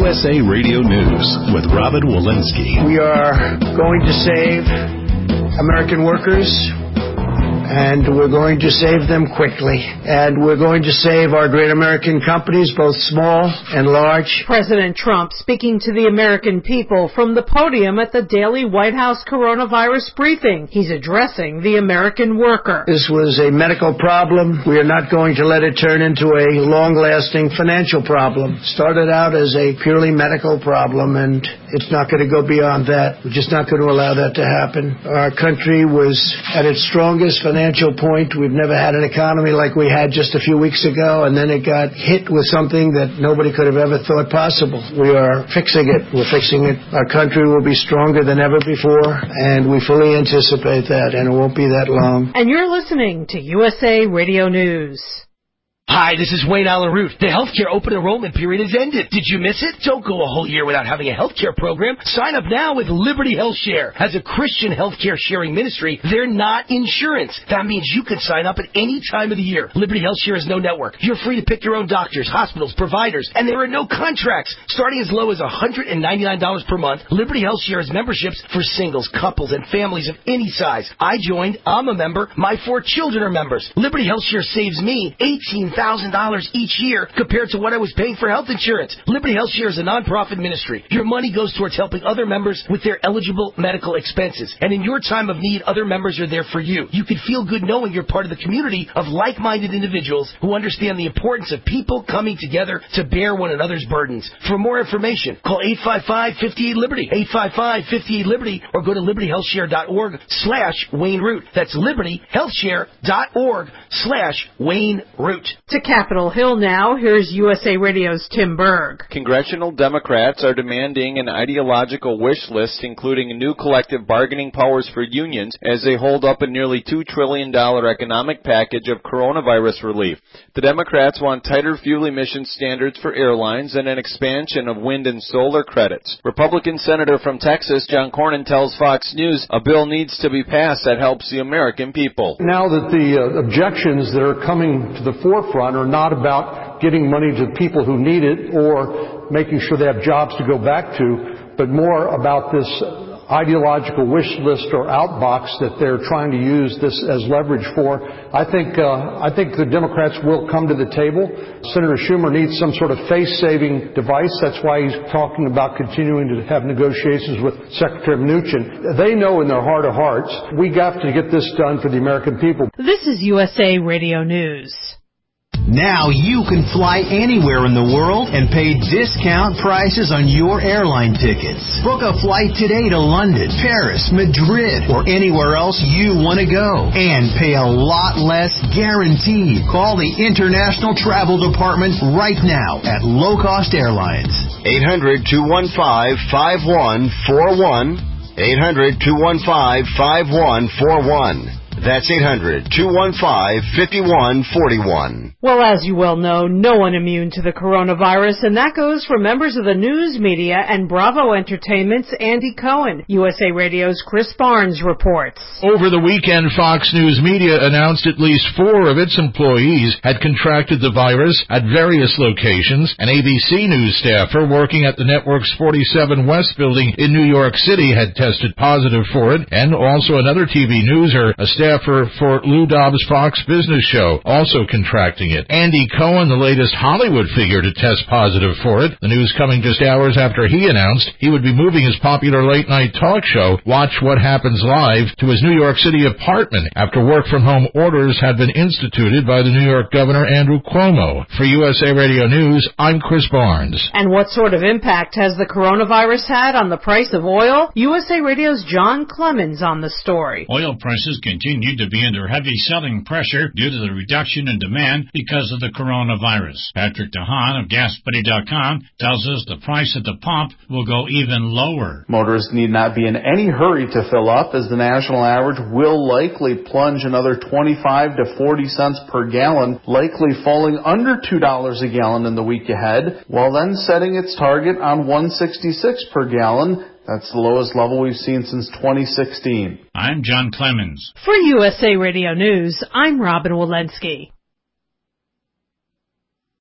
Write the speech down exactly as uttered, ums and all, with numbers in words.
S A Radio News with Robin Walensky. We are going to save American workers, and we're going to save them quickly. And we're going to save our great American companies, both small and large. President Trump speaking to the American people from the podium at the daily White House coronavirus briefing. He's addressing the American worker. This was a medical problem. We are not going to let it turn into a long-lasting financial problem. Started out as a purely medical problem, and it's not going to go beyond that. We're just not going to allow that to happen. Our country was at its strongest financial financial point. We've never had an economy like we had just a few weeks ago, and then it got hit with something that nobody could have ever thought possible. We are fixing it. We're fixing it. Our country will be stronger than ever before, and we fully anticipate that, and it won't be that long. And you're listening to U S A Radio News. Hi, this is Wayne Allen Root. The healthcare open enrollment period has ended. Did you miss it? Don't go a whole year without having a healthcare program. Sign up now with Liberty Health Share. As a Christian healthcare sharing ministry, they're not insurance. That means you can sign up at any time of the year. Liberty Health Share is no network. You're free to pick your own doctors, hospitals, providers, and there are no contracts. Starting as low as one hundred ninety-nine dollars per month, Liberty Health Share has memberships for singles, couples, and families of any size. I joined. I'm a member. My four children are members. Liberty Health Share saves me eighteen thousand dollars each year compared to what I was paying for health insurance. Liberty Health Share is a nonprofit ministry. Your money goes towards helping other members with their eligible medical expenses. And in your time of need, other members are there for you. You can feel good knowing you're part of the community of like-minded individuals who understand the importance of people coming together to bear one another's burdens. For more information, call eight five five, five eight, Liberty, eight five five, five eight, Liberty, or go to liberty health share dot org slash Wayne Root. That's liberty health share dot org slash Wayne Root. To Capitol Hill now, here's U S A Radio's Tim Berg. Congressional Democrats are demanding an ideological wish list, including new collective bargaining powers for unions, as they hold up a nearly two trillion dollars economic package of coronavirus relief. The Democrats want tighter fuel emission standards for airlines and an expansion of wind and solar credits. Republican Senator from Texas, John Cornyn, tells Fox News a bill needs to be passed that helps the American people. Now that the uh, objections that are coming to the forefront are not about getting money to people who need it or making sure they have jobs to go back to, but more about this ideological wish list or outbox that they're trying to use this as leverage for. I think uh, I think the Democrats will come to the table. Senator Schumer needs some sort of face-saving device. That's why he's talking about continuing to have negotiations with Secretary Mnuchin. They know in their heart of hearts, we got to get this done for the American people. This is U S A Radio News. Now you can fly anywhere in the world and pay discount prices on your airline tickets. Book a flight today to London, Paris, Madrid, or anywhere else you want to go. And pay a lot less guaranteed. Call the International Travel Department right now at Low Cost Airlines. eight hundred, two one five, five one four one. eight hundred, two one five, five one four one. That's eight hundred, two one five, five one four one. Well, as you well know, no one immune to the coronavirus, and that goes for members of the news media and Bravo Entertainment's Andy Cohen. U S A Radio's Chris Barnes reports. Over the weekend, Fox News Media announced at least four of its employees had contracted the virus at various locations. An A B C News staffer working at the network's forty-seven West building in New York City had tested positive for it, and also another T V newser, a staffer for Lou Dobbs' Fox Business Show, also contracting it. Andy Cohen, the latest Hollywood figure to test positive for it. The news coming just hours after he announced he would be moving his popular late-night talk show, Watch What Happens Live, to his New York City apartment after work-from-home orders had been instituted by the New York Governor Andrew Cuomo. For U S A Radio News, I'm Chris Barnes. And what sort of impact has the coronavirus had on the price of oil? U S A Radio's John Clemens on the story. Oil prices continue to be under heavy selling pressure due to the reduction in demand because of the coronavirus. Patrick DeHaan of Gas Buddy dot com tells us the price at the pump will go even lower. Motorists need not be in any hurry to fill up, as the national average will likely plunge another twenty-five to forty cents per gallon, likely falling under two dollars a gallon in the week ahead, while then setting its target on one sixty-six per gallon. That's the lowest level we've seen since twenty sixteen. I'm John Clemens. For U S A Radio News, I'm Robin Walensky.